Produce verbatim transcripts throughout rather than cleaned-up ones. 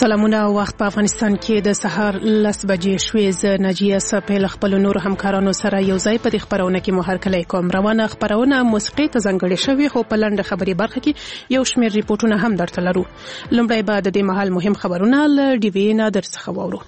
سلامونه. وخت په افغانستان کې د سهار لس بجې شوې. ز ناجیه سپیل خپل نور همکارانو سره یو ځای په خبرونه کې مو هرکلی کوم. روانه خبرونه موسیقي ته ځانګړې شوې، خو په لنډه خبري برخه کې یو شمېر ریپورتونه هم درته لرو. لومړی به د دې مهال مهم خبرونه له ډي وی نه درڅخه واورو.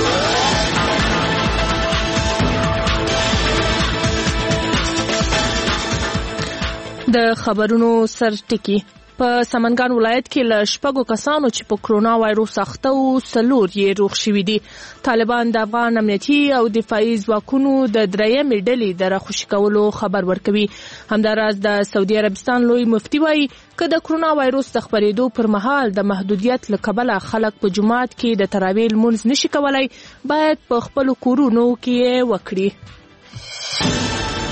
د خبرونو سرټکی په سمنګان ولایت کې له شپږو کسانو چې په کرونا وایروس اخته وو څلور یې روغ شوي دي. طالبان د افغان امنیتي او دفاعي ځواکونو د درېیمې ډلې د راخوشي کولو خبر ورکوي. همداراز د سعودي عربستان لوی مفتي وایي که د کرونا وایروس د خپرېدو پر مهال د محدودیت له کبله خلک په جومات کې د تراویح لمونځ نشي کولای، باید په خپلو کورونو کې یې وکړي.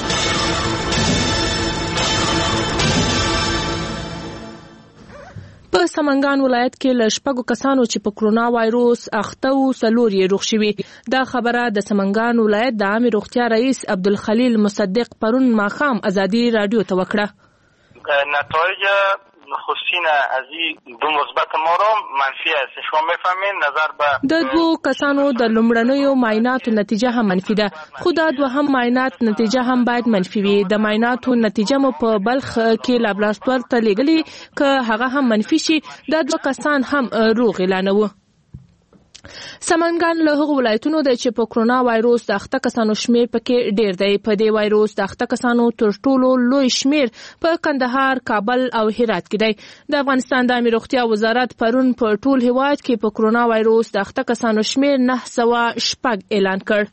په سمنګان ولایت کې له شپږو کسانو چې په کرونا وایروس اخته وو څلور یې روغ شوي. دا خبره د سمنګان ولایت د عامې روغتیا رئیس عبدالخلیل مصدق پرون ماښام ازادي راډیو ته وکړه. نتایج نخستین از این دو مثبت ما را منفی است. شما میفهمین نظر به د دوو کسانو د لومړنیو معایناتو نتیجه هم منفي ده، خو دا دوهم معاینات نتیجه هم باید منفي وي. د معایناتو نتیجه مو په بلخ کې لابراتوار ته لیږلي، که هغه هم منفي شي دا دوه کسان هم روغ اعلانوه. سمنګان له هغو ولایتونو دی چې په کرونا وایروس د اخته کسانو شمیر پکې ډیر دی. په دې وایروس د اخته کسانو تر ټولو لوی شمیر په کندهار، کابل او هرات کې دی. د افغانستان د عامې روغتیا وزارت پرون په ټول هیواد کې په کرونا وایروس د اخته کسانو شمیر نه سوه شپږ اعلان کړ.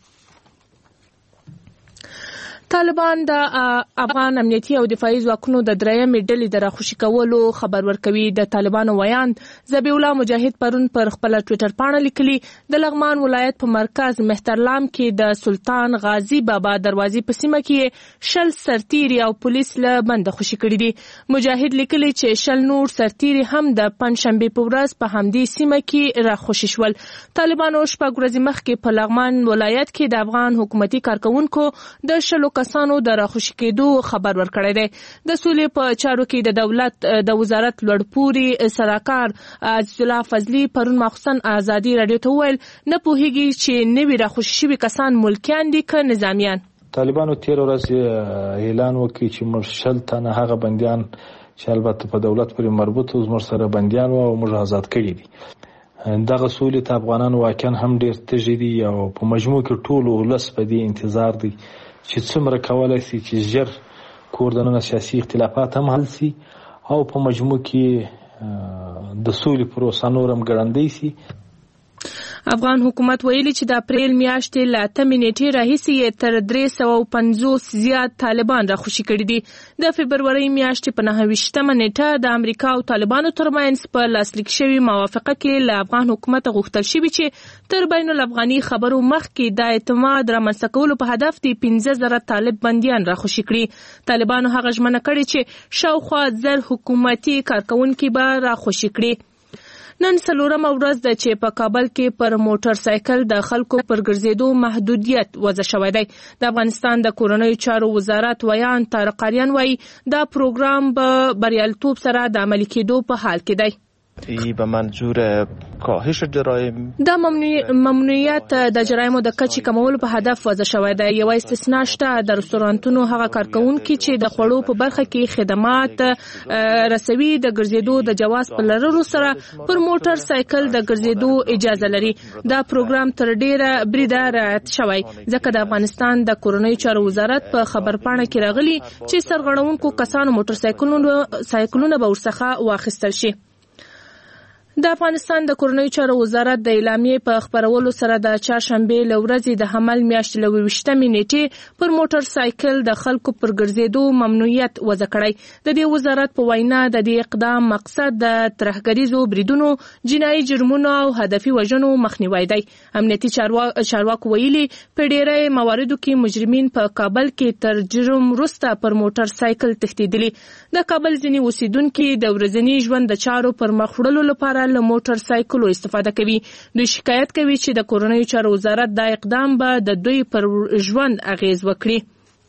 طالبان د افغان امنیتي او دفاعي ځواکونو د درېیمې ډلې د راخوشي کولو خبر ورکوي. د طالبانو ویاند ذبیح الله مجاهد پرون پر خپله ټویټر پاڼه لیکلي د لغمان ولایت په مرکز مهترلام کې د سلطان غازي بابا دروازې په سیمه کې شل سرتیري او پولیس له بنده خوشي کړي دي. مجاهد لیکلي چې شل نور سرتیري هم د پنجشنبې په ورځ په همدې سیمه کې راخوشي شول. طالبانو شپږ ورځې مخکې په لغمان ولایت کې د افغان حکومتي کارکونکو د شلو کسانو د راخوشي کېدو خبر ورکړی دی. د سولې په چارو کې د دولت د وزارت لوړپوړي سلاکار عزیز الله فضلي پرون ماخوستن ازادي راډیو ته وویل نه پوهېږي چې نوي راخوشي شوي کسان ملکیان دي که نظامیان. طالبانو تېره ورځ اعلان وکړي چې موږ شل تنه هغه بندیان چې البته په دولت پورې مربوط وو زموږ سره بندیان وو او موږ آزاد کړي دي. دغه سولې ته افغانان واقعا هم ډېر تږي دي او په مجموع کې ټول ولس په دې انتظار دی چې څومره کولی شي چې ژر کور دننه سیاسي اختلافات هم حل شي او په مجموع کې د سولې پروسه نور هم ګړندۍ شي. افغان حکومت ویلي چې د اپریل میاشتې له اتمې نیټې راهیسې یې تر درې سوه پنځوس زیات طالبان راخوشي کړي دي. د فبرورۍ میاشتې په نهه ویشتمه نیټه د امریکا او طالبانو ترمنځ په لاسلیک شوي موافقه کې له افغان حکومت غوښتل شوي چې تر بین الافغاني خبرو مخکې د اعتماد رامنځته کولو په هدف د پنځه زره طالب بندیان راخوشي کړي. طالبانو هغه ژمنه کړې چې شاوخوا زر حکومتي کارکونکي به راخوشي کړي. نن څلورمه ورځ ده چې په کابل کې پر موټر سایکل د خلکو پر ګرځېدو محدودیت وضع شوی دی. د افغانستان د کورنیو چارو وزارت ویان طارق آریان وایي دا پروګرام به بریالیتوب سره د عملي کېدو په حال کې دی. ای به منظور کاهش جرایم دا ممنوعیت د جرایمو د کچې کمولو په هدف وضع شوی دی. یوه استثنا شته، د رستورانتونو هغه کارکونکي چې د خوړو په برخه کې خدمات رسوي د ګرځېدو د جواز په لرلو سره پر موټر سایکل د ګرځېدو اجازه لري. دا پروګرام تر ډیره بریده رعایت شوی ځکه د افغانستان د کورنیو چارو وزارت په خبرپاڼه کې راغلي چې سرغړونکو کسانو موټر سایکلونه سایکلونه به ورڅخه واخیستل شي. د افغانستان د کورنیو چارو وزارت د اعلامیې په خپرولو سره د چهارشنبې له ورځې د حمل میاشتې له اوویشتمې نیټې پر موټر سایکل د خلکو پر ګرځېدو ممنوعیت وضع کړی. د دې وزارت په وینا د دې اقدام مقصد د ترهګریزو بریدونو، جنایي جرمونو او هدفي وژنو مخنیوی دی. امنیتي چارواکو ویلي په ډېری مواردو کې مجرمین په کابل کې تر جرم وروسته پر موټر سایکل تښتېدلي. د کابل ځینې اوسیدونکي د ورځني ژوند د چارو پر مخ وړلو لپاره له موټر سایکلو استفاده کوي. دوی شکایت کوي چې د کورنیو چارو وزارت دا اقدام به د دوی پر ژوند اغیز وکړي.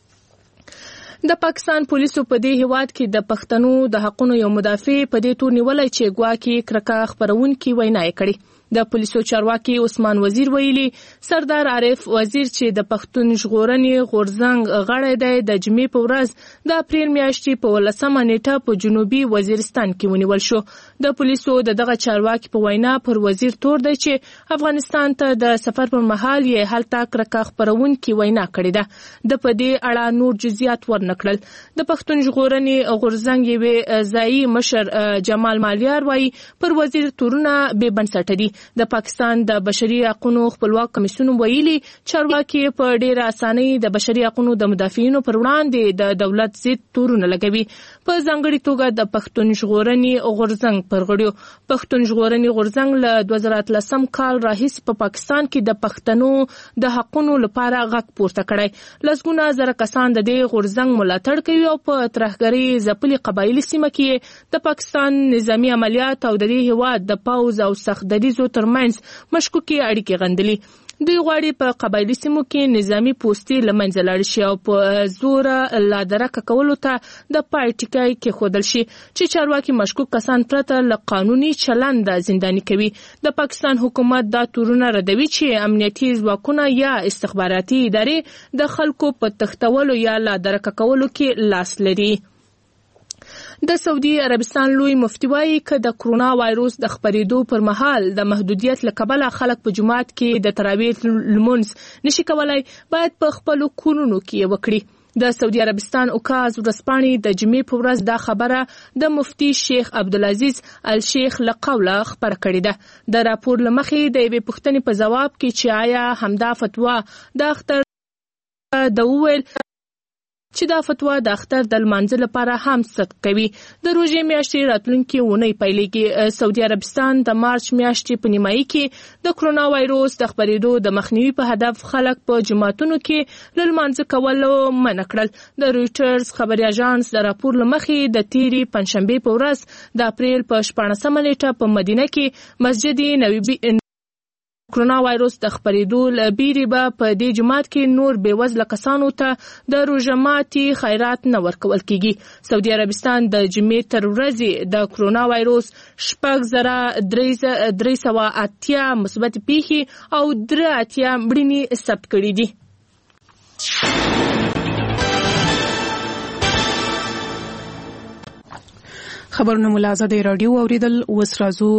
د پاکستان پولیسو په دې هیواد کې د پښتنو د حقونو یو مدافع په دې تور نیولای چې ګواکې کرکه خپرونکي وینا یې کړې. د پولیسو چارواکي عثمان وزیر ویلي سردار عارف وزیر چې د پښتون ژغورنې غورځنګ غړی دی د جمعې په ورځ د اپریل میاشتې په ولسمه نیټه په جنوبي وزیرستان کې ونیول شو. د پولیسو د دغه چارواکي په وینا پر وزیر تور دی چې افغانستان ته د سفر پر مهال یې هلته کرکه خپرونکې وینا کړې ده. د په دې اړه نور جزئیات ورنکړل. د پښتون ژغورنې غورځنګ یوې ځایي مشر جمال مالیار وایي پر وزیر تورونه بې بنسټه دي. د پاکستان د بشري حقوقو خپلواک کمیسیون ویلي چارواکي په ډېره اسانۍ د بشري حقوقو د مدافعینو پر وړاندې د دولت ضد تورونه لګوي. په ځانګړي توګه د پښتون ژغورنې غورځنګ پر غړیو. پښتون ژغورنې غورځنګ له دوه زره اتلسم کال راهیسې په پاکستان کې د پښتنو د حقوقو لپاره غږ پورته کړی. لسګونه زره کسان د دې غورځنګ ملاتړ کوي او په ترهګرۍ ځپلې قبایلي سیمه کې د پاکستان نظامي عملیات او د دې هېواد د پوځ او سخت دریځو ترمنځ مشکوکې اړیکې غندلي. دوی غواړي په قبایلي سیمو کې نظامي پوستې له منځه لاړ شي او په زوره لا درکه کولو ته د پای ټکی کېښودل شي چې چارواکي مشکوک کسان پرته له قانوني چلنده زنداني کوي. د پاکستان حکومت دا تورونه ردوي چې امنیتي ځواکونه یا استخباراتي ادارې د خلکو په تښتولو یا لا درکه کولو کې لاس لري. د سعودي عربستان لوی مفتي وایي که د کرونا وایروس د خپرېدو پر مهال د محدودیت له کبله خلک په جومات کې د تراویح لمونځ نشي کولای باید په خپلو کورونو کې وکړي. د سعودي عربستان اوکاز ورځپاڼې د جمعې په ورځ دا خبره د مفتي شیخ عبدالعزیز الشیخ له قوله خپره کړې ده. د راپور له مخې د یوې پوښتنې په ځواب کې چې آیا همدا فتوا د اختر د وویل چې دا فتوا د اختر د لمانځه لپاره هم صدق کوي. د روژې میاشتې راتلونکې اونۍ پیلېږي. سعودي عربستان د مارچ میاشتې په نیمایي کې د کرونا وایروس د خپرېدو د مخنیوي په هدف خلک په جوماتونو کې له لمانځه کولو منع کړل. د رویټرز خبري اژانس د راپور له مخې د تېرې پنجشنبې په ورځ د اپریل په شپاړسمه نیټه په مدینه کې مسجد نبوي کرونا وایروس د خپرېدو له بیرې به په دې جومات کې نور بېوزله کسانو ته د روژه ماتي خیرات نه ورکول کېږي. سعودي عربستان د جمعې تر ورځې د کرونا وایروس شپږ زره درې سوه اتیا مثبت پیښې او درې اتیا مړینې ثبت کړي دي. خبرونه مو له ازادۍ راډیو اوریدل. اوس راځو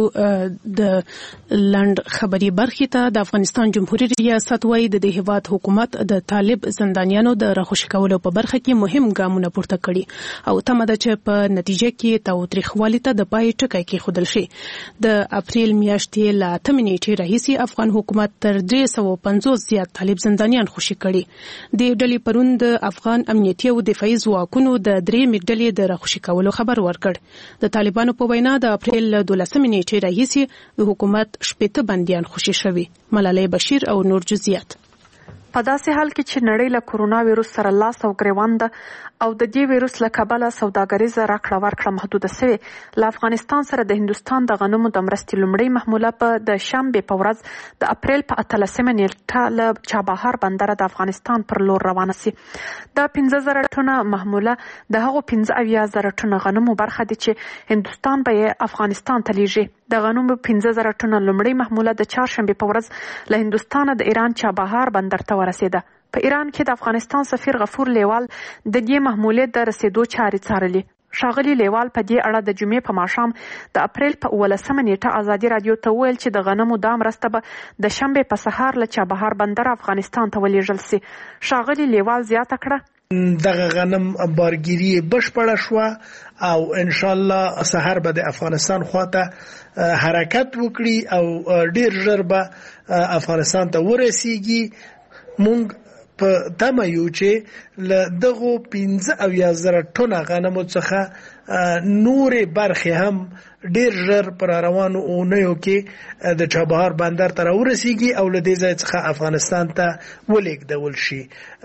د لنډ خبري برخې ته. د افغانستان جمهوریت ریاست وایي د دې هیواد حکومت د طالب زندانیانو د راخوشي کولو په برخه کې مهم ګامونه پورته کړي او تمه ده چې په نتیجه کې تاوتریخوالي ته د پای ټکی کېښودل شي. د اپریل میاشتې له اتمې نیټې راهیسې افغان حکومت تر درې سوه پنځوس زیات طالب زندانیان خوشي کړي. د ډلې پرون د افغان امنیتي او دفاعي ځواکونو د درېیمې ډلې د راخوشي کولو خبر ورکړ. د طالبانو په وینا د اپریل دولسمې نیټې راهیسې د حکومت شپېته بندیان خوشي شوي. ملالۍ بشیر او نور جزئیات. په داسې حال کې چې نړۍ له کرونا ویروس سره لاس او ګریوان ده او د دې ویروس له کبله سوداګریزه راکړه ورکړه محدوده شوې، له افغانستان سره د هندوستان د غنمو د مرستې لومړۍ محموله په د شنبې په ورځ د اپریل په اتلسمه نیټه له چابهار بندره د افغانستان پر لور روانه سي. دا پنځه زره ټنه محموله د هغو پنځه اویا زره ټنه غنمو برخه دي چې هندوستان به یې افغانستان ته لیږي. د غنمو پنځه زره ټنه لومړۍ محموله د چهارشنبې په ورځ له هندوستانه د ایران چابهار بندر ته ورسېده. په ایران کې د افغانستان سفیر غفور لیوال د دې محمولې د رسېدو چارې څارلې. ښاغلي لیوال په دې اړه د جمعې په ماښام د اپریل په اوولسمه نیټه ازادي راډیو ته وویل چې د غنمو دا مرسته به د شنبې په سهار له چابهار بندر افغانستان ته ولېږل سي. ښاغلي لیوال زیاته کړه دغه غنم بارګیری بشپړه شوه او ان شاء الله سهار به د افغانستان خواته حرکت وکړي او ډیر ژر به افغانستان ته ورسیږي. مونږ په تمه یو چې له دغو پنځه اویا زره ټنه غنمو څخه نورې برخې هم ډیر ژر پر روانو اونیو کې د چابهار بندر ته راورسیږي او له دې ځای څخه افغانستان ته ولېږدول شي.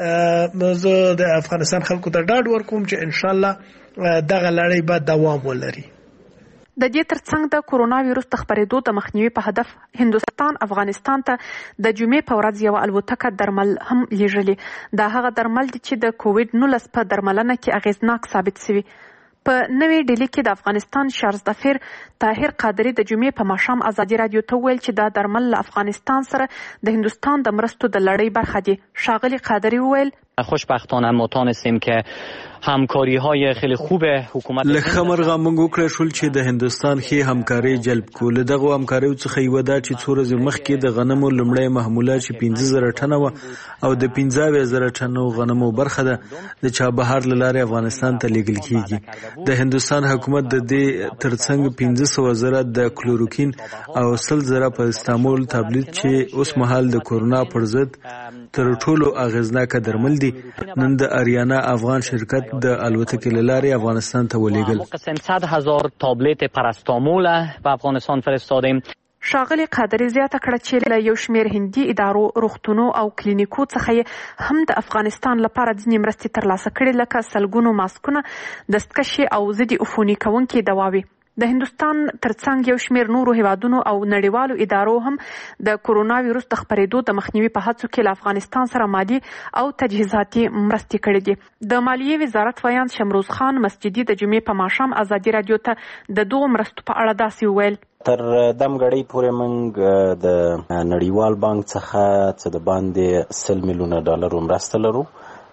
زه د افغانستان خلکو ته ډاډ ورکوم چې ان شاء الله دغه لړۍ به دوام ولري. د دې ترڅنګ د کرونا ویروس د خپرېدو د مخنیوي په هدف هندوستان افغانستان ته د جمعې په ورځ یوه الوتکه درمل هم لیږلي. دا هغه درمل دي چې د کووډ نولس په درملنه کې اغېزناک ثابت شوي. په نوې ډیلي کې د افغانستان شارزدفیر طاهر قادری د جمعې په ماښام ازادي رادیو ته وویل چې دا درمل له افغانستان سره د هندوستان د مرستو د لړۍ برخه دي. ښاغلي قادری وویل خوشبختانه ما تانستیم که همکاری های خیلی خوب حکومت لکه مرغه موږ وکړه شول چې د هندوستان ښې همکاري جلب کړو. له دغو همکاریو څخه یوه دا چې څو ورځې مخکې د غنمو لومړی محموله چې پنځه زره ټنه وه او د پنځه اویا زره ټنو غنمو برخه ده د چابهار له لارې افغانستان ته لیږل کیږي. د هندوستان حکومت د دې ترڅنګ پنځه سوه زره د کلوروکین او سل زره په استامول تابلیت چې اوس مهال د کورونا پر ضد تر ټولو اغیزناکه درمل دي نن د اریانا افغان شرکت د الوتکې له لارې افغانستان ته ولېږل. صد هزار تابلیت پاراستامول به افغانستان فرستادیم. ښاغلي قادری زیاته کړه چې له یو شمېر هندي ادارو، روغتونو او کلینیکو څخه یې هم د افغانستان لپاره ځینې مرستې ترلاسه کړې لکه سلګونو ماسکونه، دستکشې او ضد عفوني کوونکې دواوې. د هندوستان ترڅنګ یو شمېر نورو هیوادونو او نړیوالو ادارو هم د کورونا ویروس د خپرېدو د مخنیوي په هڅو کې له افغانستان سره مالي او تجهیزاتي مرستې کړې دي. د مالیې وزارت ویان شمروز خان مسجدي د جمعې په ماښام ازادي رادیو ته د دغو مرستو په اړه داسې وویل. تر دم غړۍ پورې موږ د نړیوال بانک څخه څه د باندې سل میلیونه ډالرو مرسته لرو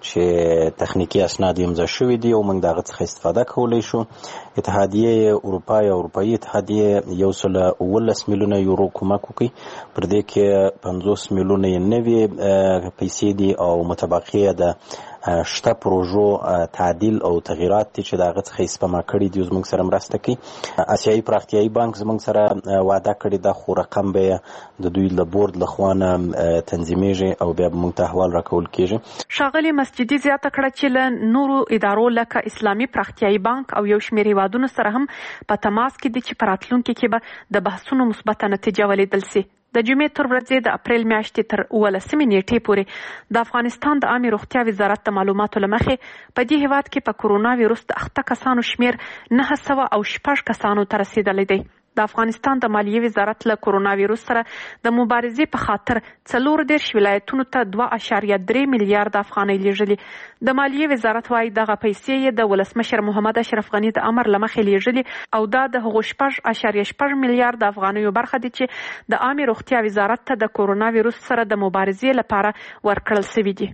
چې تخنیکی اسناد یې امضا شوي دي او موږ د هغه څخه استفاده کولی شو. اتحادیه اروپا یا اروپایي اتحادیه یو سل اوولس میلیونه یورو کومک وکړي، پر دې کې پنځوس میلیونه یې نوې پیسې دي او متبقیه د شته پروژو تعدیل او تغییرات دي چې د هغه څخه یې سپما کړي دي. زموږ سره مرسته کوي. اسیایي پراختیایي بانک زموږ سره وعده کړې ده خو رقم به یې د دوی له بورډ لخوا نه تنظیمیږي او بیا به موږ ته احوال راکول کېږي. ښاغلي مسجدي زیاته کړه چې له نورو ادارو لکه اسلامي پراختیایي بانک او یو شمېر هیوادونو سره هم په تماس کې دي چې په راتلونکي کې به د بحثونو مثبته نتیجه ولیدل سي. د جمعې تر ورځې د اپریل میاشتې تر اوولسمې نیټې پورې د افغانستان د عامې روغتیا وزارت د معلوماتو له مخې په دې هیواد کې په کورونا ویروس د اخته کسانو شمېر نهه سوه او شپږ کسانو ته رسېدلی دی. د افغانستان د مالیې وزارت له کورونا ویروس سره د مبارزې په خاطر څلور دېرش ولایتونو ته دوه اعشاریه درې میلیارده افغانۍ لیږلي. د مالیې وزارت وايي دغه پیسې یې د ولسمشر محمد اشرف غني د امر له مخې لیږلي او دا د هغو شپږ اعشاریه شپږ میلیارده افغانیو برخه دي چې د عامې روغتیا وزارت ته د کورونا ویروس سره د مبارزې لپاره ورکړل سوي دي.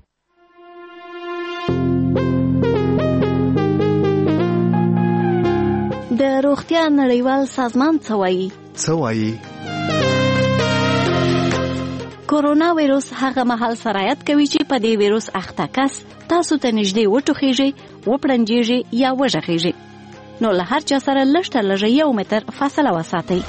د روغتیا نړیوال سازمان څه وایي؟ څه وایي؟ کورونا ویروس هغه مهال سرایت کوي چې په دې ویروس اخته کس تاسو ته نږدې وټوخیږي، وپړنجیږي یا وژغیږي. نو له هر چا سره لږ تر لږه یو متر فاصله وساتئ.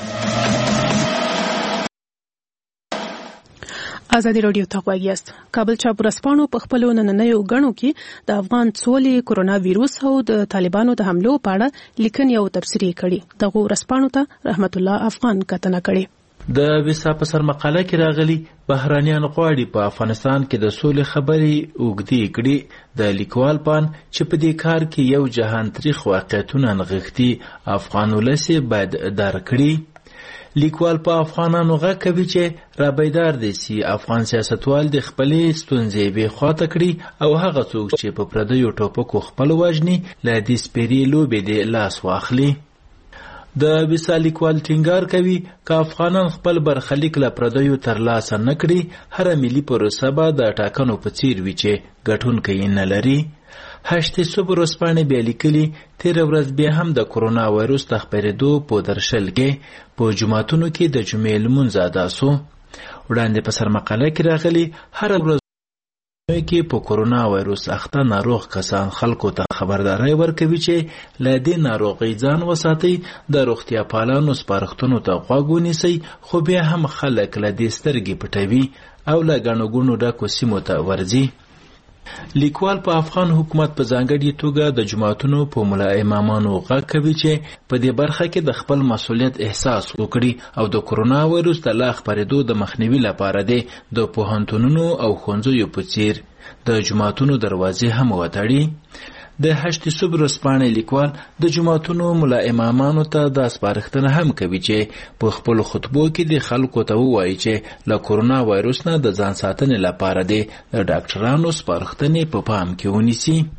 ازادي رادیو ته غوږ یاست. کابل چاپ ورځپاڼو په خپلو نننیو غڼو کې د افغان سولې، کورونا ویروس او د طالبانو د حملو په اړه لیکنې او تبصرې کړي. دغه ورځپاڼو ته رحمت الله افغان کتنه کړې. د ویسا په سر مقاله کې راغلي بهرانيان غواړي په افغانستان کې د سولې خبرې اوږدې کړي. د لیکوال پان چې په دې کار کې یو جهان تاریخ واقعیتونه نغښتي افغان ولس باید درک کړي. لیکوال په افغانانو غږ کوي چې را بیدار دي سي افغان سیاستوال د خپلې ستونزې بې خواته کړي او هغه څوک چې په پردیو ټوپکو خپل وژني له دې سپېرې لوبې د لاس واخلي. د ویسا لیکوال ټینګار کوي که افغانان خپل برخلیک له پردیو ترلاسه نه کړي، هره ملي پروسه به د ټاکنو په څیر وي چې ګټونکی یې نه لري. هشتې صبح ورځپاڼې بیا لیکلي تېره ورځ بیا هم د کورونا وایروس د خپرېدو په درشل کې په جوماتونو کې د جمعې لمونځ ادا سو. وړاندې په سرمقاله کې راغلي هره ورځ کې په کورونا وایروس اخته ناروغ کسان خلکو ته خبرداري ورکوي چې له دې ناروغۍ ځان وساتئ، د روغتیا پالانو سپارښتنو ته غوږ ونیسئ، خو بیا هم خلک له دې سترګې پټوي او له ګڼو ګوڼو ډکو سیمو ته ورځي. لیکوال په افغان حکومت په ځانګړې توګه د جماعتونو په ملا امامانو غږ کوي چې په دې برخه کې د خپل مسؤلیت احساس وکړي او د کورونا وایروس د لا خپرېدو د مخنیوي لپاره د پوهنتونونو او ښوونځیو په څیر د جماعتونو دروازې هم وتړي. د هشتې صبح ورځپاڼې لیکوال د جماعتونو ملا امامانو ته دا سپارښتنه هم کوي چې په خپلو خطبو کې د خلکو ته ووایي چې له کورونا وایروس نه د ځان ساتنې لپاره د ډاکټرانو سپارښتنې په پام کې ونیسي.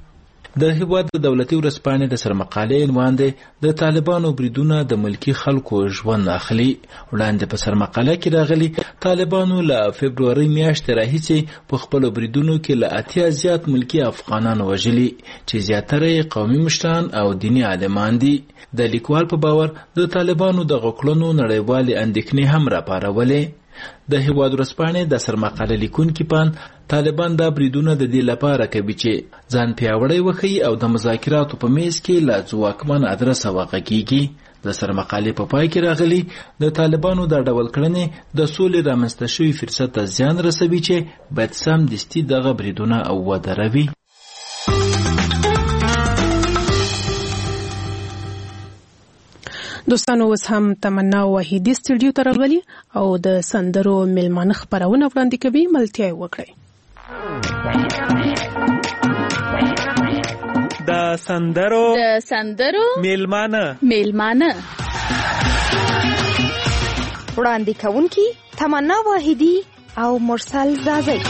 د هیواد د دولتي ورځپاڼې د سرمقالې عنوان دی د طالبانو بریدونه د ملکی خلکو ژوند اخلي. وړاندې په سرمقاله کې راغلي طالبانو له فبروري میاشتې راهیسې په خپلو بریدونو کې له اتیا زیات ملکی افغانان وژلي چې زیاتره یې قومي مشران او دیني عالمان دي. د لیکوال په باور د طالبانو د غکړنو نړیوالې اندېښنې هم راپارولې. د هیواد ورځپاڼې د سرمقاله لیکونکي پان طالبان دا بریدونه د دې لپاره کوي چې ځان پیاوړی وښیي او د مذاکراتو په میز کې له ځواکمن ادرسه وغږیږي. د سرمقالې په پای کې راغلي د طالبانو دا ډول کړنې د سولې رامنځته شوي فرصت ته زیان رسوي چې باید سمدستي دغه بریدونه او ودروي. دوستانو اوس هم تمنا وحیدی سټوډیو ته راغلي او د سندرو میلمانه خبرونه وړاندې کوي. ملتیا وکړئ. د سندرو د سندرو میلمانه میلمانه وړاندې کوونکي تمنا وحیدی او مرسل زازی.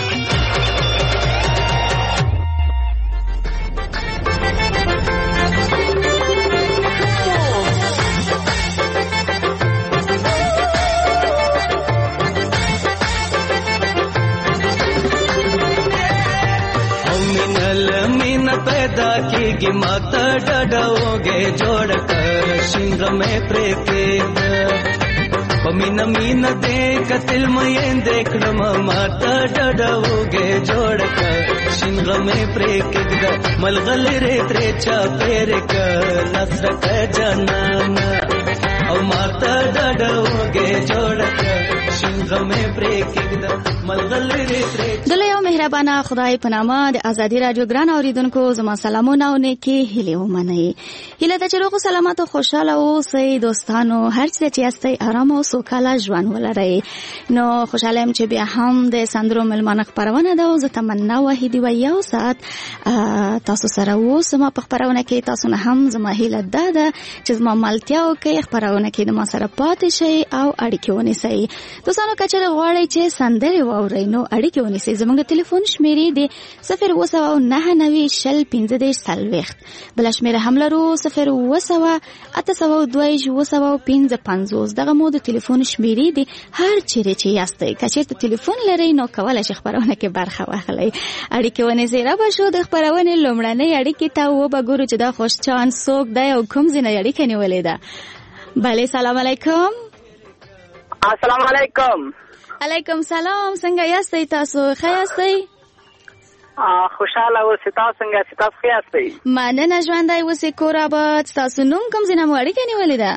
पैदा कीगी माता डडोगे जोड़ कर शिंग में प्रेकेद पमीना मीना देख तिल में देख माता डडोगे जोड़ कर शिंग में प्रेकेद मलगल रे त्रेचा पेर कर नसर का जनाना और माता डडोगे जोड़ कर शिंग में प्रेकेद मलगल रे त्रेचा. دلته مهربانه خدای په نامه د ازادي رادیو ګران اوریدونکو زما سلامونه او نیکی هیله ومنئ. هیله ده چې روغ سلامت او خوشاله اوسئ دوستانو. هر څه چې یاستئ آرام او سوکاله ژوند ولرئ. نو خوشاله یم چې بیا هم د سندرو میلمانه خپرونه ده او زه تمنا وحیدی و یو ساعت تاسو سره اوسم په خپرونه کې. تاسو نه هم زما هیله ده ده چې زما ملتیا وکړئ خپرونه کې د ما سره پاتې شئ او اړیکې ونیسئ. دوستانو که چېرې غواړئ چې سندرې واورئ نو اړیکې ونیسئ. زموږ ټلیفون شمیرې دی صفر اوه سوه نهه نوي شل پنځه دېرش څلوېښت. بله شمیره هم لرو صفر اوه سوه اته سوه دوه ویشت اوه سوه پنځه پنځوس. دغه مو د ټلیفون شمیرې دی. هر چیرې چې یاستئ که چېرته ټلیفون لرئ نو کولی شئ خپرونه کې برخه واخلئ. اړیکې ونیسئ. را به شو د خپرونې لومړنۍ اړیکې ته وبګورو چې دا خوش چانس څوک دی او کوم ځای نه اړیکه نیولې ده. بله سلام علیکم. السلام علیکم. علیکم سلام. څنګه یاستئ تاسو؟ ښه یاستئ؟ خوشاله اوسئ. تاسو څنګه یاستئ؟ تاسو ښه یاستئ؟ مننه ژوندی اوسئ کور آباد. ستاسو نوم کوم ځای نه مو اړیکه نیولې ده؟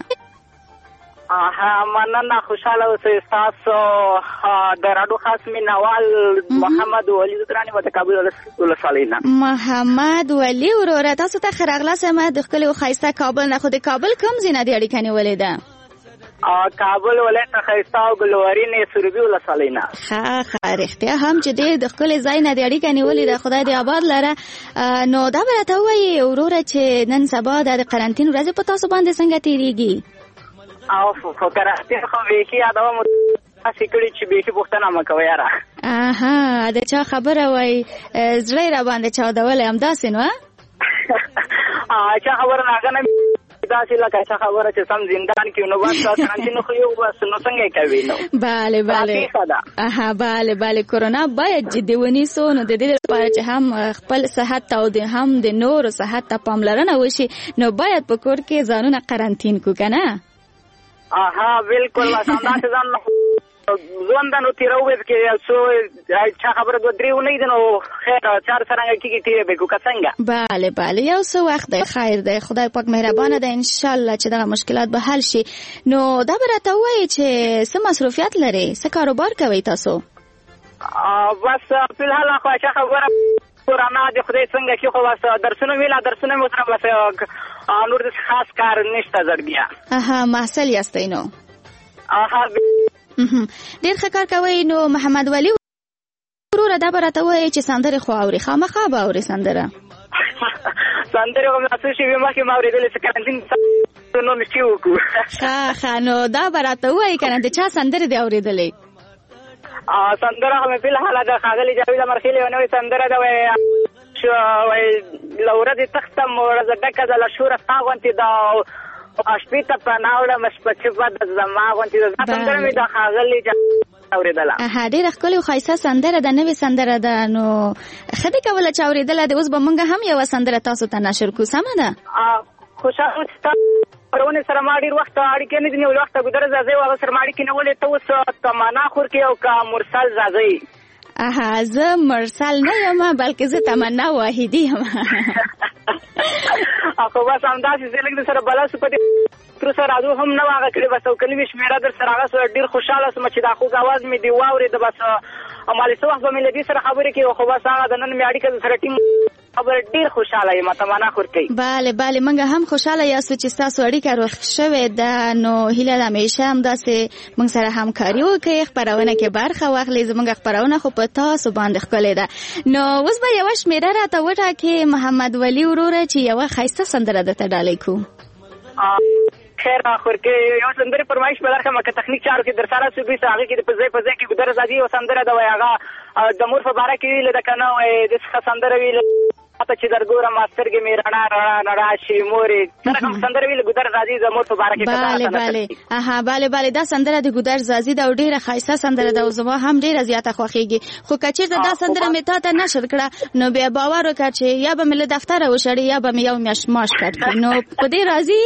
مننه خوشاله اوسئ. تاسو د راډیو خاص مینوال محمد ولی درانی و د کابل ولسوالۍ نه. محمد ولی وروره تاسو ته ښه راغلاست. ما د ښکلي او ښایسته کابل نه. خو د کابل کوم ځای نه دې اړیکه نیولې ده؟ کابل ولایت ښایسته او ګلورین سروبي ولسوالۍ نه. ښه ښه رښتیا هم چې ډېر د ښکلي ځای نه دې اړیکه نیولې ده. خدای دې آباد لره. نو دا به راته ووایي وروره چې نن سبا د قرنطین ورځې په تاسو باندې څنګه تېرېږي؟ او په قرنطین خو بیخي یادوم هسې کړي چې بیخي پوښتنه مه کوئ یاره. اها د چا خبره وایي زړه یې را باندې چاودولی همداسې نو چا خبره نه هغه نه داسې لکه چا خبره چې سم زندان کې نو بس قرنطین خو یو بس نو څنګه یې کوي نو. بله بله اها بله بله کرونا باید جدي ونیسو. نو د دې لپاره چې هم خپل صحت او د هم د نورو صحت ته پاملرنه وشي نو باید په کور کې ځانونه قرنطین کو که نه؟ اها بالکل همداسې ځان ژوند نو تېروي کې یو څو چا خبره دوه درې ونې دي نو خیر چار څرنګه کېږي تېرې به کو که څنګه. بله بله یو څه وخت دی خیر دی. خدای پاک مهربانه ده انشاءالله چې دغه مشکلات به حل شي. نو دا به راته ووایي چې څه مصروفیت لرئ؟ څه کاروبار کوئ تاسو؟ بس فلحال خو چا خبره کرونا د خدای څنګه کې خو بس درسونه ویله درسونه مې سره بس نور د خاص کار نشته زر بیا. اها محصل یاستئ نو؟ اها ډېر ښه کار کوئ. نو محمد ولی وروره دا به راته ووایي چې سندرې خو اوري خامخا به اوري سندره؟ سندرې خو مې څه شوي مخکې ما اورېدلې چې قرنطین نو مې چې وکړو. ښه ښه نو دا به راته ووایي که نه د چا سندرې دې اورېدلې؟ سندره خو مې فلحال د ښاغلي جاوید امرخیل یوه نوې سندره ده شو لورځ تختم ورځ ډکه د لشور تاغونتي دا شپې ته په ناوړه مشپچ په زما غونتي د سندره مې د خاغلی اوریدله. ها ډیره ښکلې او ښایسته سندره ده، نوې سندره ده. نو ښه دې کوله چې اورېدله دې. اوس به موږ هم یوه سندره تاسو ته نشر کړو، سمه ده؟ خوشحاله پرونې سره ما ډېر وخت اړیکې نه دي نیولې، وخته ګودره زازۍ و هغه سره ما اړیکې نیولې. ته اوس تمنا خورکې او که مرسل زازۍ؟ اها زه مرسل نه یم بلکې زه تمنا واحدي یم. خو بس همداسې زه لږ د سره بلا سو په دې تر سره راځو هم نه واغه کړې بس او کلمې شمېره در سره هغه سره ډېر خوشحاله سوم چې دا خوږ اواز مې دې واورېده. بس مالې څه وخت به مې له دې سره خبرې کوي خو بس هغه د نن مې اړیکه د سره ټینګ خبره ډېر خوشحاله یم. تمنا خورکۍ بله بله موږ هم خوشحاله یاستو چې ستاسو اړیکه روغ شوې ده. نو هیله ده همیشه همداسې موږ سره همکاري وکړئ، خپرونه کې برخه واخلئ. زموږ خپرونه خو په تاسو باندې ښکلې ده. نو اوس به یوه شمېره راته وټاکې محمد ولي وروره چې یوه ښایسته سندره درته ډالۍ کړو. خیر خورکۍ یو سندرې فرمایش به درکړم که تخنیک چارو کې در سره شو دوی هغې کې د په ځای په ځای کې ګودره زادي یو سندره ده وایي هغه د مور په باره کې ویلې ده که نه وایي د څخه سندره ویلې ته چې در ګورم سترګې مې رڼا رڼا رڼا شي مورې څه رقم سندره ویلې ګودر زادي د مور په باره کې. بله بله اها بله بله دا سندره د ګودر زادي ده او ډېره ښایسته سندره ده او زما هم ډېره زیاته خوښېږي. خو که چېرته دا سندره مې تا ته نشر کړه نو بیا باور وکړه چې یا به مې له دفتره وشړې یا به مې یو میاشت معاش کټ کړي. نو په دې راضي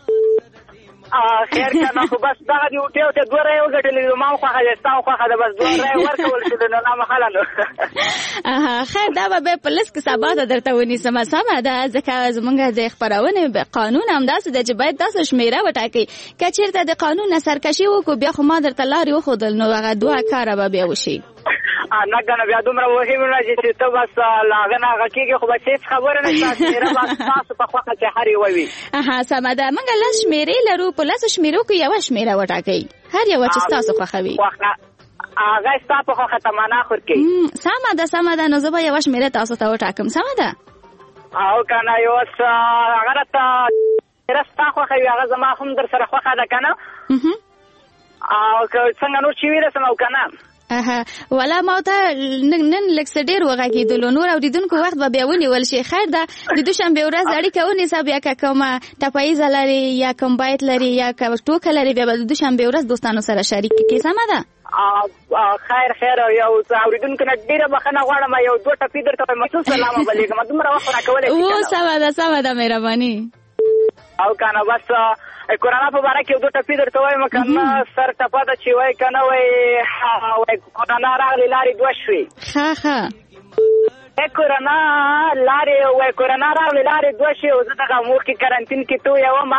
خیر کنه خو بس دغه دی وټیو ته دوه رای وګټلې ما خوخه ده ستا خوخه ده بس دوه رای ورکول شو نو نه مخاله نو. اها خیر دا به په لس کې سبا ته درته ونیسم. سمه ده ځکه زمونږ د خپرونې قانون همداسې ده چې باید داسې شمېره وټاکئ که چېرته د قانون نه سرکشي وکړو بیا خو ما درته لارې وښودل نو هغه دوه کاره به بیا وشي. نه کنه بیا دومره مهم نه چې ته بس له هغه نه هغه کېږي خو بس هېڅ خبره نشته شمېره به ستاسو په خوښه چې هر یوه وي. اها سمه ده موږ لس شمېرې لرو په لسو شمېرو کې یوه شمېره وټاکئ هر یوه چې ستاسو خوښه وي. هغه ستا په خوښه تمنا خورکۍ. سمه ده سمه ده نو زه به یوه شمېره تاسو ته وټاکم. سمه ده او که نه یو هغه راته شمېره ستا خوښه وي هغه زما هم در سره خوښه ده که نه او که څنګه نور چې ویرسم او که نه. اها ولا ما ته نن لږ څه ډېر وغږېدلو نور اورېدونکو وخت به بیا ونیول شي. خیر ده د دوشنبې ورځ اړیکه ونیسه بیا که کومه ټپایزه لري یا کوم بیت لري یا که ټوکه لري بیا به د دوشنبې ورځ دوستانو سره شریک کړي. سمه ده خیر خیر یو اورېدونکو نه ډېره بښنه غواړم یو دوه ټپې درته وایم څو سلام ولیکم دومره وخت راکولی او سمه ده سمه ده مهرباني. او که نه بس کرونا په باره کې یو دوه ټپې درته وایم که نه سر ټپه ده چې وایي که نه وایي کرونا راغلې لارې دوه شوې. ښه ښه کرونا لارې وایي کرونا راغلې لارې دوه شوې او زه دغه مور کې کرنتین کې تو یم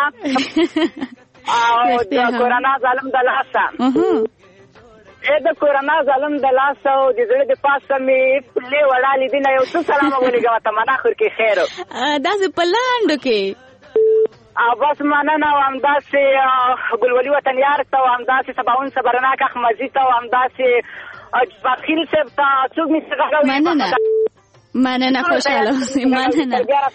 او د کرونا ظالم د لاسه ای د کرونا ظالم د لاسه او د زړه د پاسه مې پلې وړالې دي نه یو څه سلام ولیکم تمنا خورکۍ. خیر داسې په لاندو کې بس مننه او همداسې ګلولي وطنیار ته او همداسې سباون صبرناک احمدي ته او همداسې بخیل صاحب ته څوک مې څه مننه مننه خوشحاله اوسئ. مننه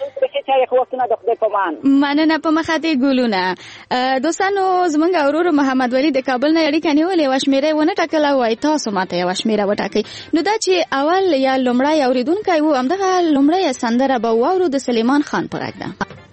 مننه په مخه دې ګلونه. دوستانو زمونږ ورور محمد ولی د کابل نه اړیکه نیولې یوه شمېره یې ونه ټاکله وایي تاسو ماته یوه شمېره وټاکئ. نو دا چې اول یا لومړی اورېدونکی و همدغه لومړی سندره به واورو د سلیمان خان په غږ ده.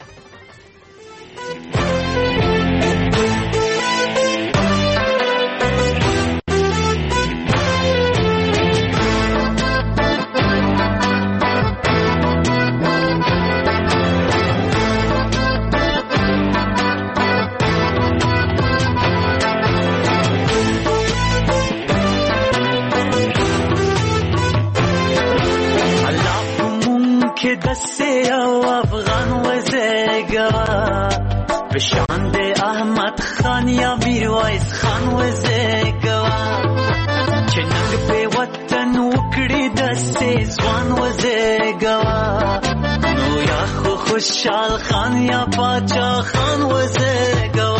که دست او افغان وزگا بشاند احمد خان یا میرویس خان وزگا چه ننگ به وطن وکړي دست ځوان وزگا نو یا خو خوشحال خان یا پاچا خان وزگا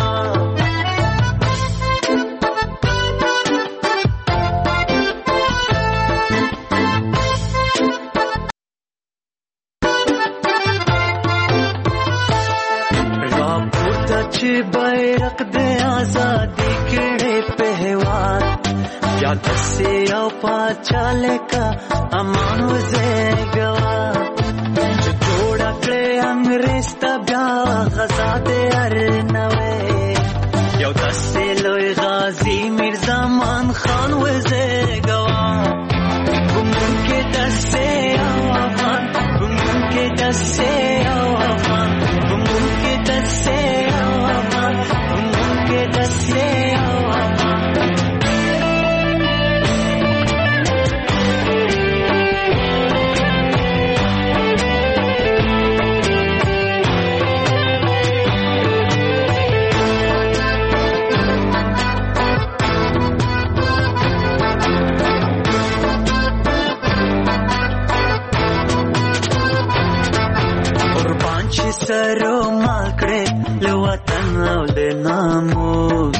بیرق دے آزادی کڑے پہوار یا دسے او پاچالے کا امان وزے گوا غزا دې ارنوي یو داسې لوی غازی میرزمان خان وزګوا ګمون کې داسې افغان ګمون کې داسې افغان ګمون کې داسې افغان ګمون کې داسې سرو مال کړې له وطن او د ناموس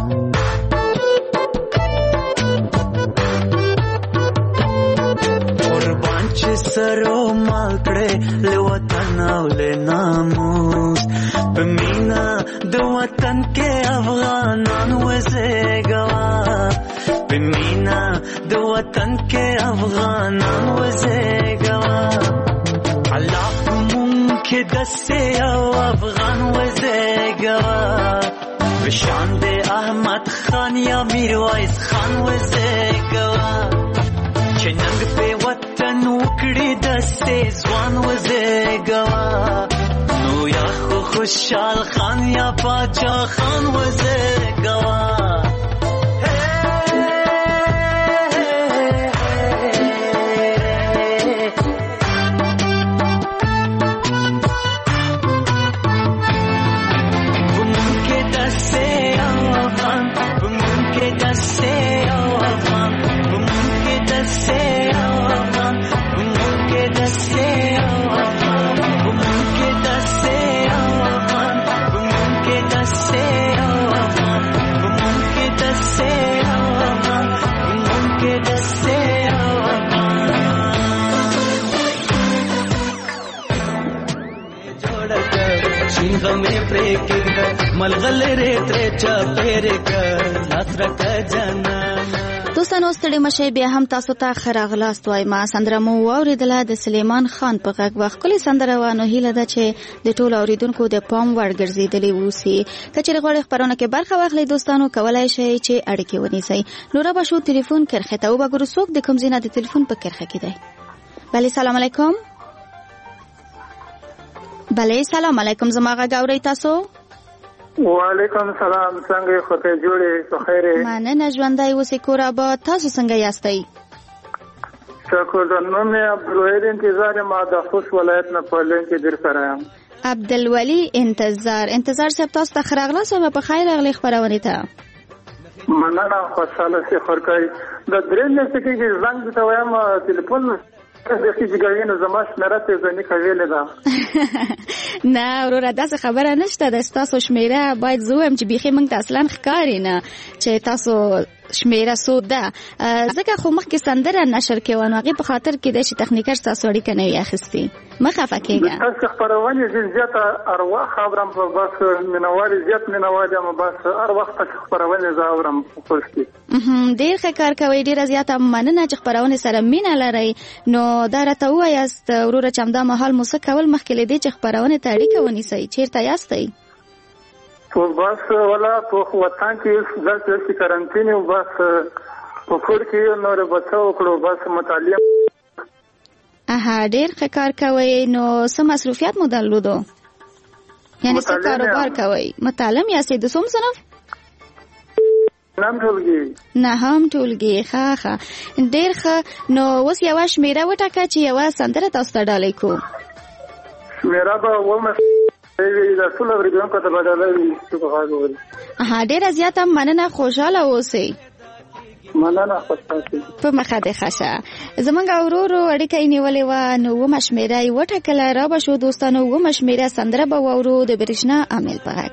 قربان چې سرو مال کړې له وطن او د ناموس په مینا د وطن کې افغانان وزګوا په مینا د وطن کې افغانان وزګوا الله که دسته او افغان وزګوا بشان د احمد خان یا میرویس خان وزګوا چې ننګ په وطن وکړي دسته ځوان وزګوا نو یا خو خوشحال خان یا پاچا خان وزګوا غمې پرې کېږه ملغلرې ترې چاپېرې که لاس راکه جانانه. دوستانو ستړي مشئ بیا هم تاسو ته ښه راغلاست وایم. سندره مو واورېدله د سلیمان خان په غږ وه. ښکلې سندره وه. نو هیله ده چې د ټولو اورېدونکو د پام وړ ګرځېدلې واوسي. که چېرې غواړئ خپرونه کې برخه واخلئ دوستانو کولی شئ چې اړیکې ونیسئ. نو رابه شو تلیفون کرښې ته وبګورو څوک د کوم ځای نه د تلیفون په کرښه کې دی. بله سلام علیکم. بله سلام علیکم. زما غږ اورئ تاسو؟ وعلیکم سلام. څنګه یې خدای جوړې په خیر یې؟ مننه ژوندی اوسئ کور آباد. تاسو څنګه یاستئ؟ شکر د نوم مې عبدالوحید انتظار یم د خوست ولایت نه په لین کې در سره یم. عبدالولي انتظار انتظار صاحب تاسو ته ښه راغلاست او په خیر راغلئ خپرونې ته. مننه خوشحاله سي خورکۍ د درې میاشتې کېږي زنګ ته وایم تلیفون نه وروره داسې خبره نشته ده. ستاسو شمیره باید زه ووایم چې بیخي موږ ته اصلا ښکاري نه چې تاسو شمیره څو ده. ځکه خو مخکې سندره نشر کوه نو هغې په خاطر کېدی چې تخنیکر ستاسو اړیکه نه وي اخیستې. مه خفه کېږه. تاسو خپرونې ډېر زیاته هر وخت اورم په بس مینوال زیات مینوال یم بس هر وخت خپرونې زه اورم په خوست کې. ډېر ښه کار کوئ. ډېره زیاته مننه چې خپرونې سره مینه لرئ. نو دا راته ووایاست وروره چې همدا مهال مو څه کول مخکې له دې چې خپرونې ته اړیکه ونیسئ؟ چېرته یاستئ؟ په بس ولا په وطن کې دلته چې کرنټین یو بس په کور کې یو نور به څه وکړو بس مطالعه. اها ډېر ښه کار کوئ. نو څه مصروفیات مو درلودو؟ یعنې څه کاروبار کوئ؟ متعلم یاستئ؟ د څوم صنف؟ نهم ټولګي. نهم ټولګي. ښه ښه ډېر ښه. نو اوس یوه شمیره وټاکه چې یوه سندره تاسو ته ډالۍ کړو. شمیره به ومه ها ډېره زیاته مننه. خوشحاله اوسئ. مننه خوشحاله. په مخه دې ښه شه. زموږ ورورو اړیکه یې نیولې وه نو اوومه شمیره یې وټاکله. را به شو دوستانو اوومه شمیره سندره به واورو د برېښنا عامل په غږ.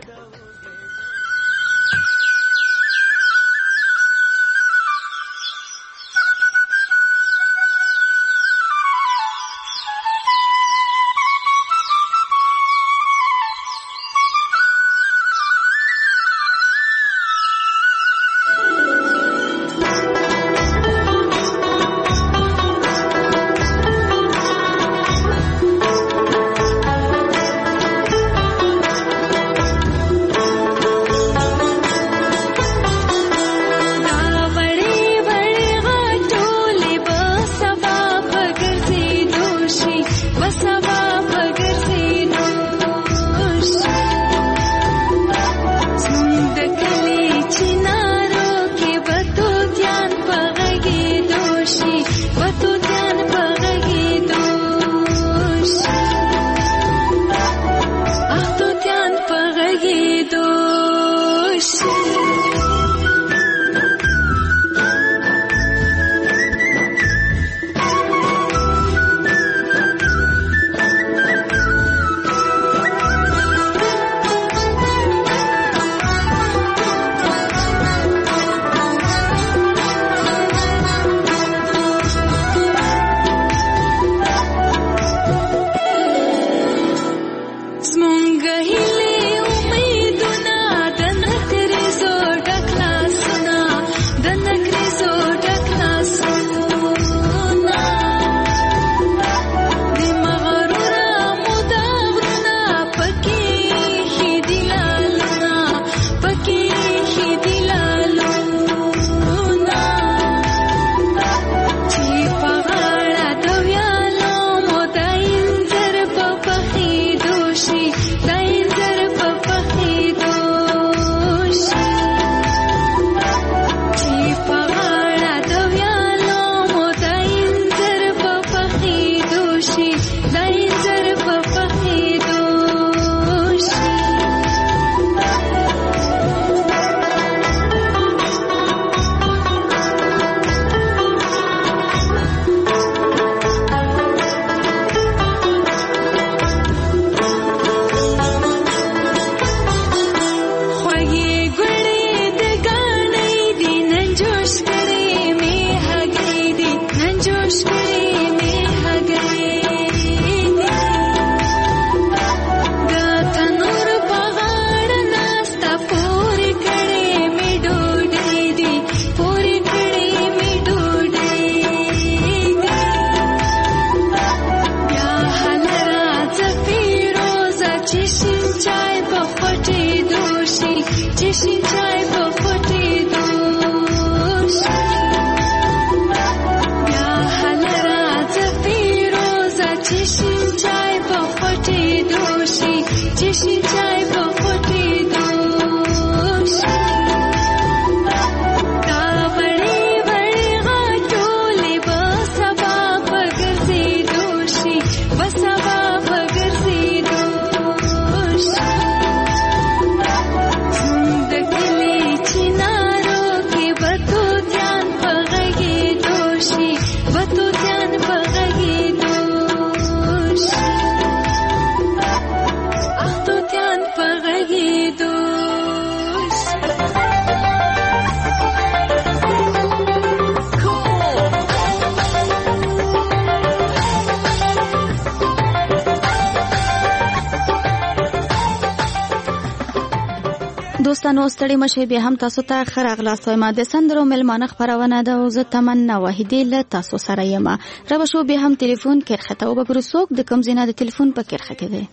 دوستانو ستړي مشه بیا هم تاسو ته خراغلاست وایم د سندرو ملمانه خبرونه ده او زه تمنا واحدې له تاسو سره یم را بشو بیا هم ټلیفون کرخته او بګرو څوک د کوم زینه د ټلیفون په کرخه کې ده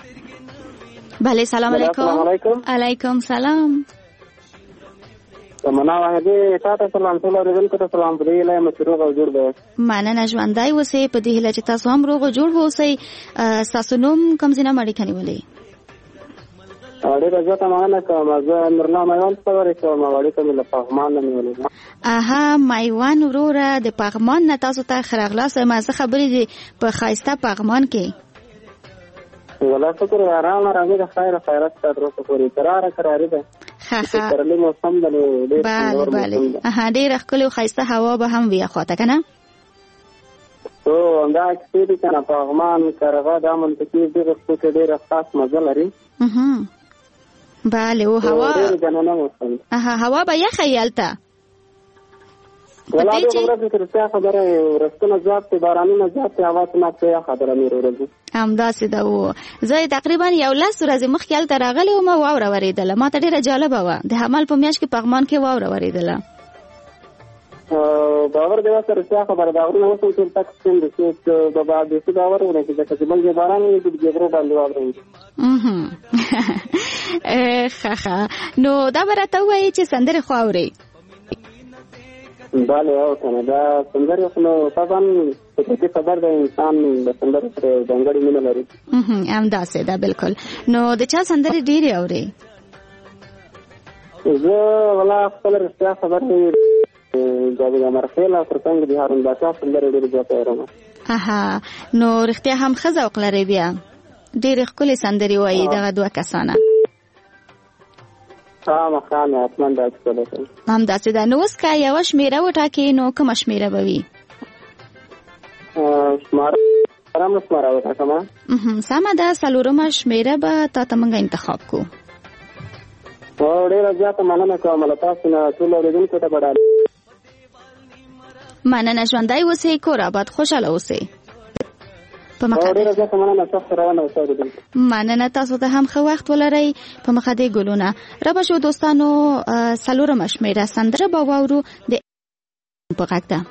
بله سلام علیکم علیکم سلام تمنا واحدې تاسو سلام ټول اوریدونکو ته سلام دی له مشروع او جوړ ده مننه ژوندای اوسې په دې هله چې تاسو هم روغ جوړ اوسئ تاسو نوم کوم زینه مړی کني ولې اړې راځه ته مانه کوم زه نورنا مېوان څورې کوم اړې ته مې له پغمان نه ولې اها مېوان وروره د پغمان نه تاسو ته خراغلاس ما زه خبرې دي په خایسته پغمان کې ولا شکر آرام راځي د خیر خیرات ته درته پوری قرار قرار ده ها ها ترلې موسم د ډېر بله بله اها ډېر ښکلی خایسته هوا به هم وي خواته کنه تو دا چې کنه پغمان کرغه د منطقي دغه څه کې ډېر خاص مزه لري اها بله او هوا اها هوا به یخ یالته ولا د عمره تر څه خبره ورستنه ځات بارانونه ځات هوا ته نه خبره مې ورته هم داسې دا و زه تقریبا یو لاس ورځې مخکې هلته راغلی وم واوره ورېدله ما ته ډېره جالبه وه د حمل په میاشت کې پغمان کې واوره ورېدله باور دی سره څه خبره دا ورنه وڅ چې تک څنګه چې د بعد څه دا ورونه چې د کسبل کې باران یې د جبرو باندې واوري اه خخه نو دا برته وایي چې سندره خو اوري بله او کنه دا سندره خو نو طبعا څه خبر ده انسان د سندره سره څنګه مینه لري هم داسې دا بالکل نو د چا سندره ډیره اوري زه ولا خپل رښتیا خبر جاوید امرخیل او ترڅنګ د هارون باشا سندرې ډېرې زیاتې اورم. اها نو رښتیا هم ښه ذوق لري، بیا ډېرې ښکلې سندرې وایي دغه دوه کسانه. خامخا مې حتما داسې کولی. همداسې ده. نو اوس که یوه شمېره وټاکې نو کومه شمېره به وي؟ شماره شماره وټاکمه. سمه ده، څلورمه شمېره به تا ته موږ انتخاب کړو. ډېره زیاته مننه کوم له تاسو نه ټولو اورېدونکو ته به ډالۍ. مننه، ژوندی اوسئ، کور آباد، خوشحاله اوسئ. په مخه ډېره زیاته مننه، سخته روانه اوسئ اورېدونکو. مننه، تاسو ته هم ښه وخت ولرئ. په مخه دې ګلونه را به شو دوستانو. څلورمه شمېره سندره به واورو د په غږ ده.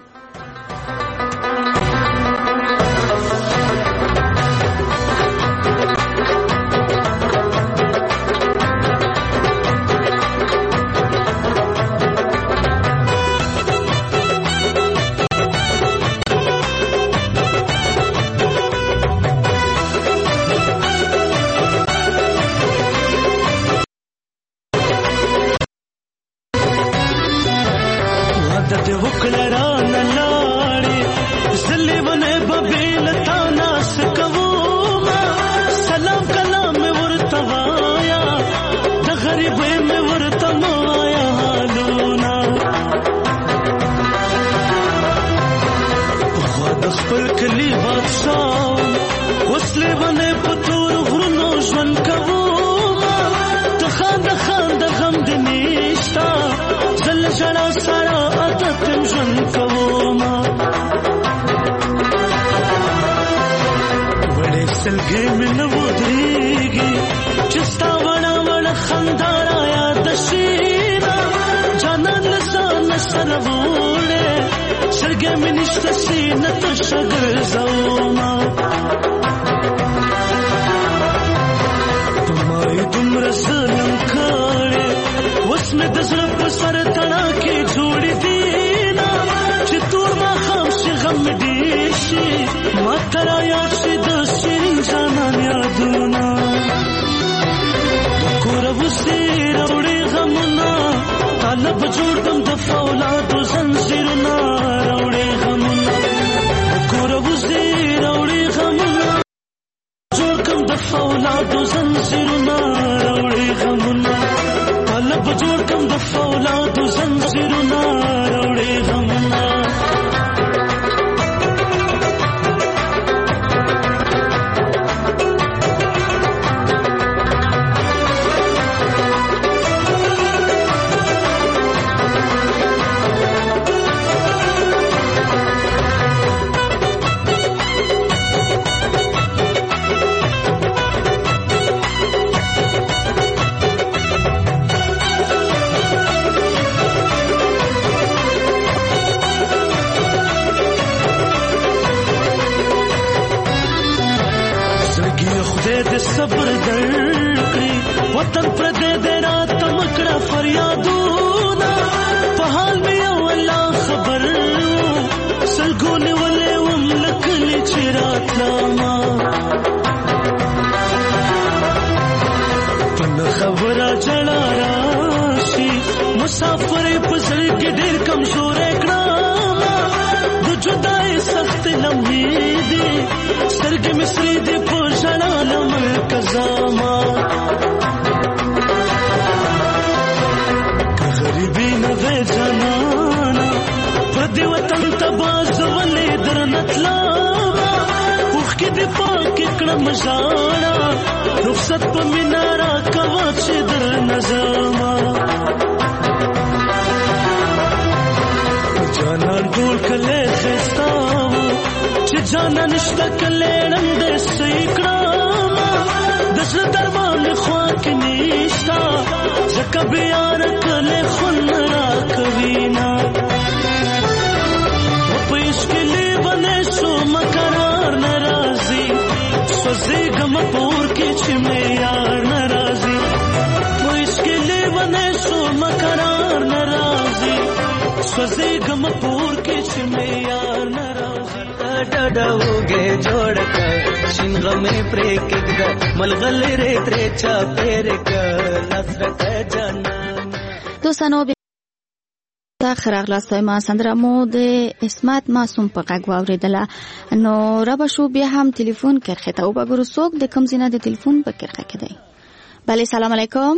خراغلاست ما سندره مو د اسمت معصوم په غږ واوریدله نو را به شو بیا هم ټلیفون کرخه ته وګورو څوک د کوم زینه د ټلیفون په کرخه کې دی. بله سلام علیکم.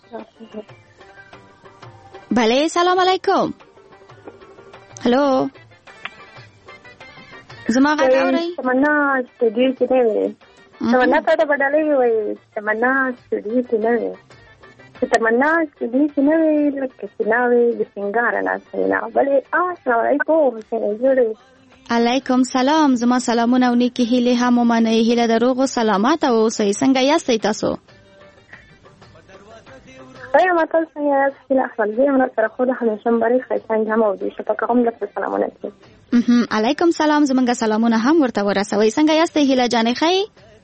بله سلام علیکم. هلو زما غږ اورئ؟ تمنا سټډیو کې نه وي. تمنا ته د بدلې وي. تمنا سټډیو کې نه وي. تمنا سټډیو کې نه وي لکه چې نه وي د سنگار نه سینا. بله السلام علیکم. څنګه علیکم سلام. زما سلامونه او نیکی هیله هم ومنئ. هیله د روغ او سلامت اوسئ. څنګه یاستئ تاسو؟ ایا ماته څنګه یاست؟ هیله خپل دې موږ سره خو د همیشه بري خیسان جمع او دې شپه کوم لکه سلامونه دي. علیکم سلام. زمونږ سلامونه هم ورته ورسوي. څنګه یاستئ هیله جانې خی؟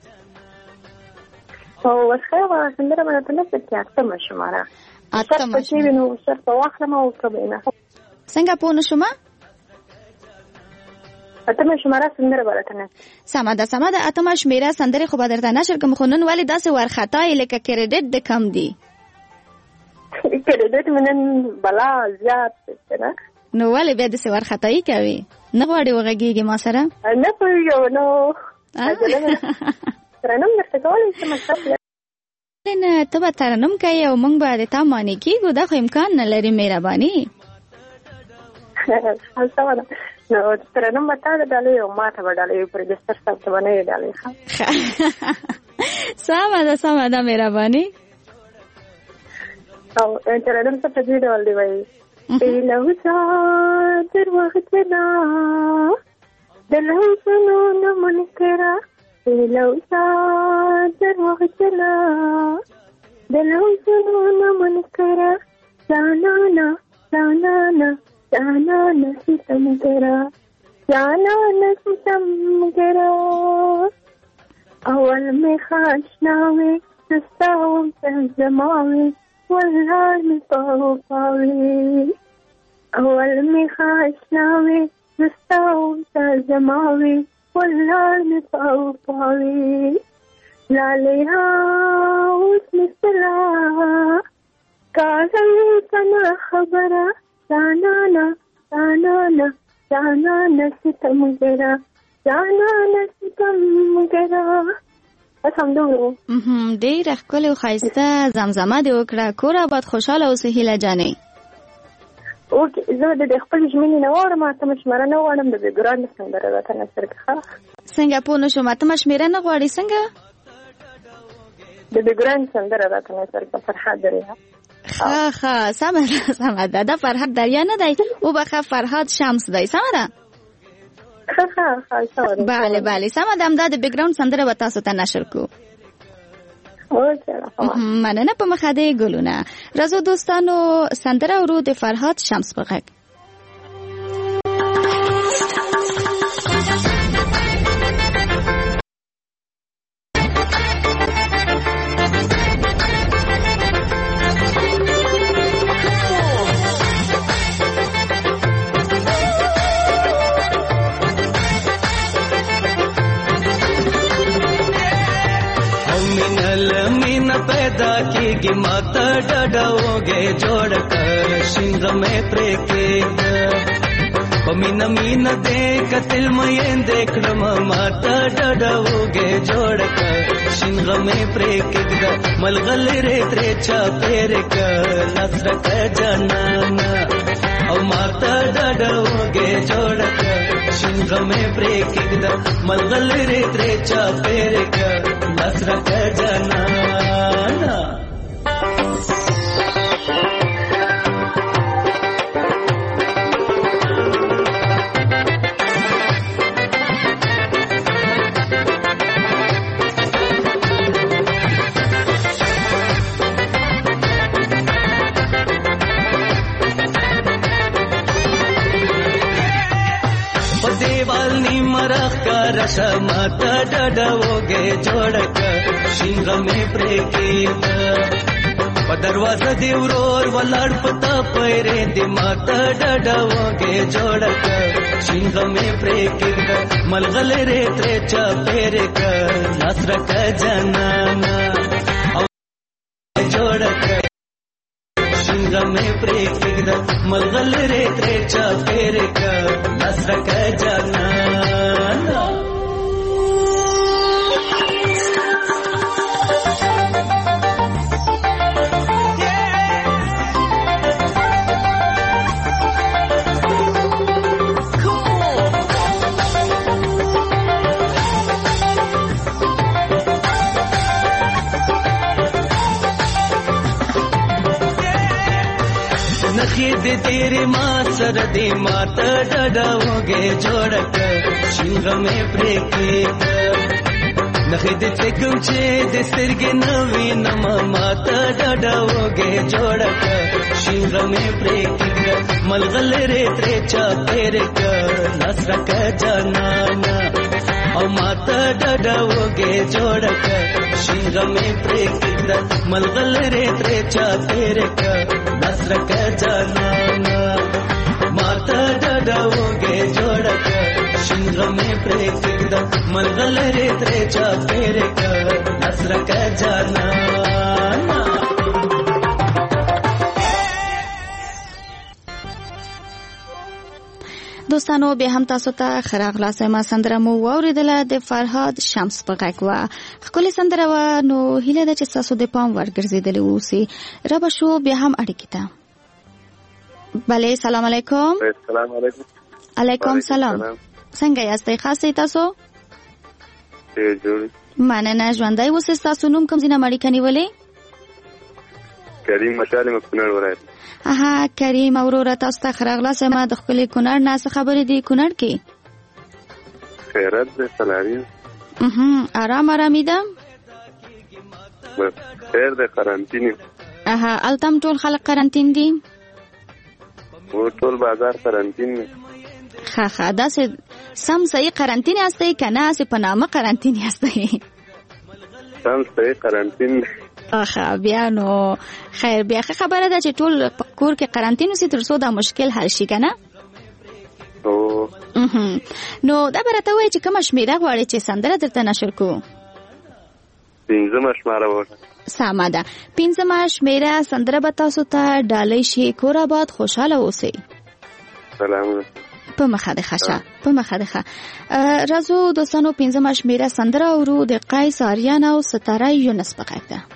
او وسخه واسندره باندې په نفس کې اته شماره. اته مشه نو شرط واخلم او کبینه. څنګه پوه نشم؟ اتمه شماره سندره براتنه. سمه ده سمه ده. اتمه شماره سندره خو به درته نشر کوم. خو نن ولې داسې ورخطای لکه کریډټ د کم دی؟ کریډټ منن بلا زیات نه. نو ولې بیا داسې ورخطای کوي؟ نه غواړي وغږیږي ما سره؟ نه پوهیږم نو ترنم درته کولی شم مطلب نه ته به ترنم کوې او موږ به د تا معنی کېږو. دا خو امکان نه لري مهرباني. نو ترنم به تا د ډالۍ او ما ته به ډالۍ پر دستر صاحب ته به نه یې ډالۍ. سمه ده سمه ده مهرباني. او ترنم څه په دې ډول دی وایي لوزا در وختنا د لوزونو نه منکره لوزا در وختنا د لوزونو نه منکره جانانا جانانا جانانا ستم کرا جانانا ستم کرا اول میں خاشناوے نستاوم تنزماوے والله می پاو پاوی اول می خاشناوی نستاو تازماوی والله می پاو پاوی لالی هاوز مثلا کازم کنا خبره جانانا جانانا جانانا ستم گرا جانانا ستم گرا. الحمدلله. ډېر ښکلی او ښایسته زمزمه دې وکړه. کور آباد خوشحاله اوسې هیله جانې. اوکې زه د خپل ژمنې نه غواړم. اتمه شمېره نه غواړم. د بېګران سندره راته نثر کړه. څنګه پوه نه شوم؟ اتمه شمېره نه غواړې څنګه؟ د بېګران سندره راته نثر کړه. فرحاد دریا. ښه ښه سمه ده سمه ده. دا فرحاد دریا نه دی وبخښه فرحاد شمس دی. سمه ده؟ بله بله سمه ده. همدا د بیکګراوند سندره به تاسو ته نشر کو. مننه په مخه دی ګلونه. راځو دوستانو سندره ورو د فرهاد شمس په غږ. पैदा कीगी माता डडाओगे जोड़ कर शिंग में प्रेकेग मीन मीन देख तिल में देख माता डडाओगे जोड़ कर शिंग में प्रेकेग मलगल रे त्रेचा पेर कर नसर कर जनाना और माता डडाओगे जोड़ कर शिंग में प्रेकेग मलगल रे त्रेचा पेर कर नसर कर जनाना. माता डडाओगे जोड़कर शिंग में प्रेकेद दरवाजा देवरोर वलाड़ पता पैरे दे माता डडाओगे जोड़कर शिंग में प्रेकेद मलगल रे त्रेचा पेरे कर नसर का जनाना जोड़कर शिंग شینغمې پرې کېږده ملغلرې ترې چاپېرې که نصرکه جانانه نخې دې تیرې ما سره دې ما ته ډډه وږې جوړه که شینغمې پرې کېږده نخې دې څه کوم چې دې سترګې نه وینمه ما ته ډډه وږې جوړه که شینغمې پرې کېږده ملغلرې ترې چاپېرې که نصرکه جانانه او ما ته ډډه وږې جوړه که شینغمې پرې کېږده ملغلرې ترې چاپېرې که نصرکه جانانه ما ته ډډه وږې جوړه که شینغمې پرې کېږده ملغلرې ترې چاپېرې که نصرکه جانانه دوستانو بیا هم تاسو ته ښه راغلاست وایم. سندره مو واورېدله د فرهاد شمس په غږ وه. ښکلې سندره وه. نو هیله ده چې ستاسو د پام ورګرځېدلې واوسي. رابه شو بیا هم اړیکې ته. بله سلام علیکم. سلام علیکم. علیکم سلام. څنګه یاستئ؟ ښه یاستئ تاسو؟ ډېر جوړ. مننه. ژوندی اوسئ. ستاسو نوم کوم ځای نه اړیکه نیولې؟ کریم مشال یم کونړ ولایت. اها کریم وروره تاسو ته ښه راغلاست وایم. د ښکلي کونړ نه څه خبرې دي کونړ کې؟ خیرت دی سلاري. ارام ارامي ده؟ خیر دی قرنطین یم. اها هلته هم ټول خلک قرنطین دي؟ و ټول بازار قرنطین دی. ښه ښه داسې سم صحیح قرنطین یاستئ که نه هسې په نامه قرنطین یاستئ؟ سم صحیح قرنطین دی. اخه بیا نو خیر بیا ښه خبره ده چې ټول په کور کې قرنطین اوسي تر څو دا مشکل حل شي که نه؟ نو دا به راته ووایې چې کومه شمېره غواړې چې سندره درته نشر کړو؟ پنځمه شمېره غواړم. سمه ده. پنځمه شمېره سندره به تاسو ته ډالۍ شي. کور آباد خوشحاله اوسئ. سلامونه. په مخه د خشه په مخه د ښه. راځو دوستانو پنځمه شمېره سندره اورو د قیس آریان او ستاره یونس په غږ ده.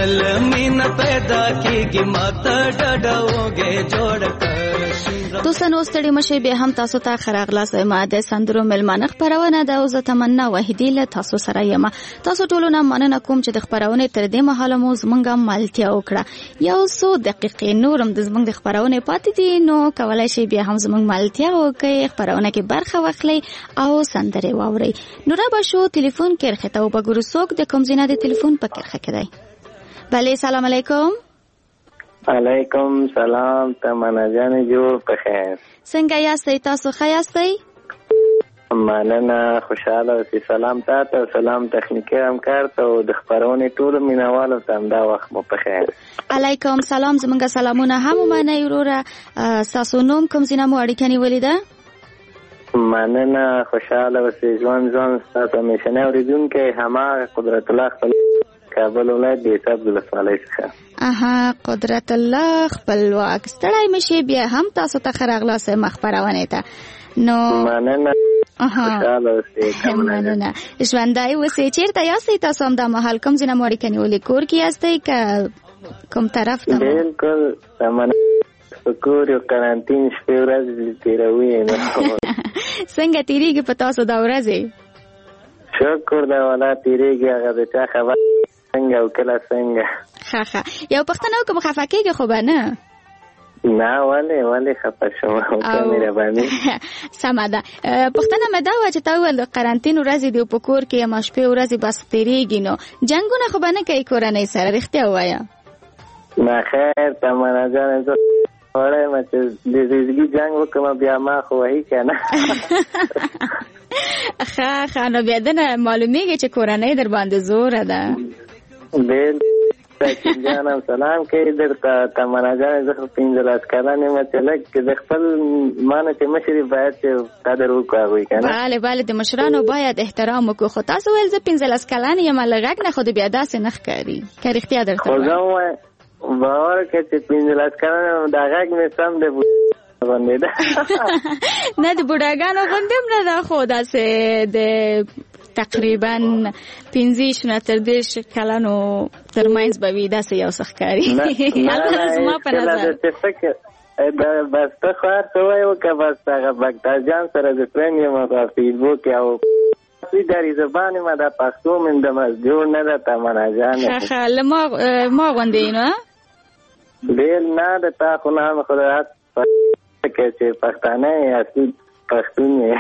تل مینا پیدا کیږي ماته ډډوږي جوړ کړ. دوستانو ستړي مشه به هم تاسو ته خراغلاس ما د سندرو ملمانه خبرونه ده او زه تمنا وحیدی له تاسو سره یم. تاسو ټول نه مننه کوم چې د خبرونه تر دې مهاله مو زمونږه مالتیا وکړه. یو څو دقیقې نورم د زمونږ د خبرونه پاتې دي نو کولای شي بیا هم زمونږ مالتیا وکړي خبرونه کې برخه واخلي او سندره واوري. نو را به شو ټلیفون کې رخته او بګورو څوک د کوم زینه د ټلیفون په کرخه کې دی. بله سلام علیکم. علیکم سلام تمنا جان جوړ په خیر. څنګه یاستئ تاسو ښه یاستئ؟ مننه خوشاله اوسئ. سلام تاسو سلام تخنیکی همکار ته او د خبرونې ټول مینوالو ته همدا وخت مو په خیر. علیکم سلام زمونږ سلامونه هم ومنئ وروره. ستاسو نوم کوم ځای نه مو اړیکه نیولې ده؟ مننه خوشاله اوسئ. ژوند ژوند ستاسو همیشنی اورېدونکی هماغه قدرت الله خپل کابل ولایت د حساب ولسوالۍ څخه. اها قدرت الله خپلواک. ستړی مشي بیا هم تاسو ته خراغلاس مخبرونه ته. نو مننه خوشاله اوسئ. مننه ژوندای اوسئ. چیرته یاستئ تاسو هم د مهال کوم ځای نه مو اړیکه نیولې کور کې یاستئ که کوم طرف ته؟ بالکل مننه کور یو قرنطین شپې ورځې تېروي. څنګه تېرېږي په تاسو دا ورځې؟ شکر دا ولا تېرېږي هغه د چا خبر څنګه او کله څنګه. ښه ښه یو پوښتنه وکړم خفه کېږي خو به نه؟ نه ولې ولې خفه شوم وکړه مهرباني. سمه ده. پوښتنه مې دا وه چې تا وویل د قرنطین ورځې دي په کور کې یم شپې ورځې بس تېرېږي نو جنګونه خو به نه کوي کورنۍ سره رښتیا ووایه؟ نه خیر تمنا جانې زه وړی یم چې د زیږدي جنګ وکړم بیا ما خو وهي که نه. ښه ښه نو بیا دنه معلومیږي چې کورنۍ در باندې زوره ده. بل ساکین جانم سلام کوي درته تمنا جانې زه خو پنځلس کلن یم چې لږ د خپل مانه چې مشري باید چې قدر وکړو هغوی که نه. بله بله د مشرانو باید احترام وکړو. خو تاسو ویل زه پنځلس کلن یم له غږ نه خو د بیا داسې نه ښکاري که رښتیا درته خو زه ووایم باور کړه چې پنځلس کلن یم دا غږ مې سم د غوندې ده. نه د بوډاګانو غوندې هم نه ده خو داسې د تقریبا پنځه نه تر دېرش کلنو ترمنځ به وي داسې یو څه ښکاري. زما په نظر بس ته خو هر څه وایې وکړه بس هغه بکتر جان سره د فرینډ یم په فیسبوک او دری زبان ما دا پښتو من د مزجور نه ده تمنا جانې. ښه له ما غوندې نو بیل نه ده تا خو نه هم خدایت که چې پښتانه یې اصلي پښتون یې.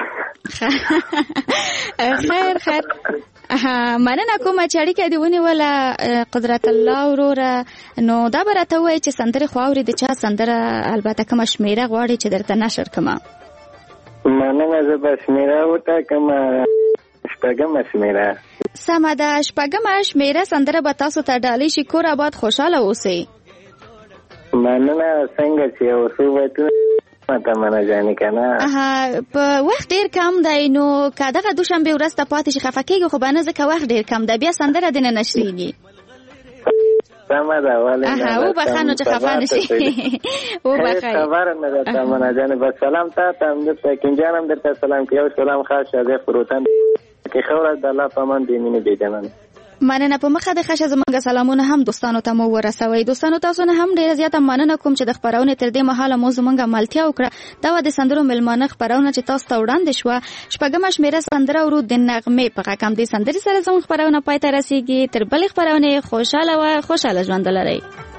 خیر خیر مننه کومه چې اړیکه دې ونیوله قدرت الله وروره. نو دا به راته ووایې چې سندرې خو اورې د چا سندره البته کومه شمېره غواړې چې درته نشر کړمه؟ مننه زه به شمېره وټاکم شپږمه شمېره. سمه ده شپږمه شمېره سندره به تاسو ته ډالۍ شي. کور آباد خوشحاله اوسئ. مننه څنګه چې یو څو بیتونه تمنا جانې که نه په وخت ډېر کم دی نو که دغه دوشنبې ورځ ته پاتې شي خفه کېږي خو به نه ځکه وخت ډېر کم دی بیا سندره دې نه نشرېږي. سمه ده ولې نه وبخه نو چې خفه نه شي. وبخه خبره نه ده تمنا جانې بس سلام تا ته هم درته یقین جان هم درته سلام کوي. یو سلام خاص شاذې فروتن کې ښه ورځ د الله په امان دې مینې بېجانانه. مننه په مخه د خشه زمونږ سلامونه هم دوستانو ته مو ورسوئ. دوستانو تاسو نه هم ډیره زیاته مننه کوم چې د خبرونه تر دې مهاله مو زمونږ ملتیا وکړه. دا و د سندرو ملمانه خبرونه چې تاسو ته وړاندې شوه. شپږمه شمېره سندره ورو د نغمې په غږ هم دې سندرې سره زموږ خبرونه پای ته رسیږي. تر بلې خبرونه خوشاله و خوشاله ژوند ولرئ.